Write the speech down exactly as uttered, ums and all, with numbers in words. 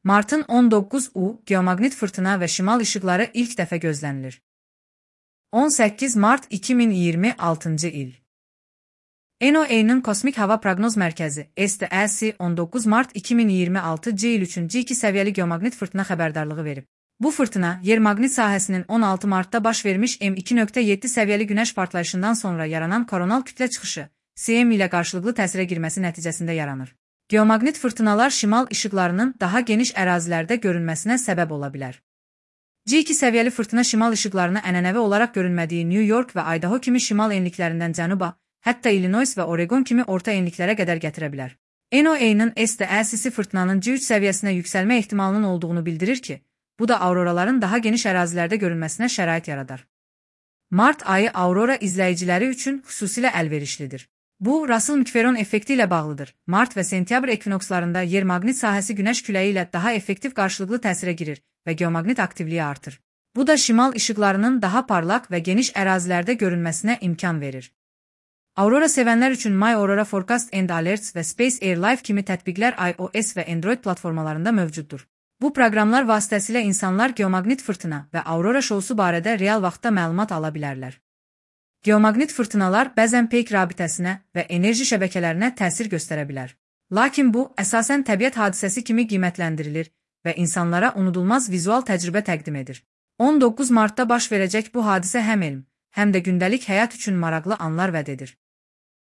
Martın on doqquz-u geomaqnit fırtına və şimal işıqları ilk dəfə gözlənilir. on səkkiz Mart iki min iyirmi altıncı il. NOAA-nın Kosmik Hava Proqnoz Mərkəzi S T E C on doqquz Mart iki min iyirmi altıncı il üçün C iki səviyyəli geomaqnit fırtına xəbərdarlığı verib. Bu fırtına, yer maqnit sahəsinin on altı Martda baş vermiş M iki nöqtə yeddi səviyyəli günəş partlayışından sonra yaranan koronal kütlə çıxışı C M ilə qarşılıqlı təsirə girməsi nəticəsində yaranır. Geomaqnit fırtınalar şimal işıqlarının daha geniş ərazilərdə görünməsinə səbəb ola bilər. C iki səviyyəli fırtına şimal işıqlarını ənənəvi olaraq görünmədiyi New York və Idaho kimi şimal enliklərindən cənuba, hətta Illinois və Oregon kimi orta enliklərə qədər gətirə bilər. NOAA-nın S T E C fırtınanın C üç səviyyəsinə yüksəlmə ehtimalının olduğunu bildirir ki, bu da auroraların daha geniş ərazilərdə görünməsinə şərait yaradar. Mart ayı aurora izləyiciləri üçün xüsusilə əlverişlidir. Bu, Russell-Micferon effekti ilə bağlıdır. Mart və sentyabr ekvinokslarında yer maqnit sahəsi günəş küləyi ilə daha effektiv qarşılıqlı təsirə girir və geomaqnit aktivliyi artır. Bu da şimal işıqlarının daha parlaq və geniş ərazilərdə görünməsinə imkan verir. Aurora sevənlər üçün My Aurora Forecast and Alerts və Space Air Live kimi tətbiqlər iOS və Android platformalarında mövcuddur. Bu proqramlar vasitəsilə insanlar geomaqnit fırtına və aurora şousu barədə real vaxtda məlumat ala bilərlər. Geomaqnit fırtınalar bəzən peyk rabitəsinə və enerji şəbəkələrinə təsir göstərə bilər. Lakin bu, əsasən təbiət hadisəsi kimi qiymətləndirilir və insanlara unudulmaz vizual təcrübə təqdim edir. on doqquz Martda baş verəcək bu hadisə həm elm, həm də gündəlik həyat üçün maraqlı anlar vəd edir.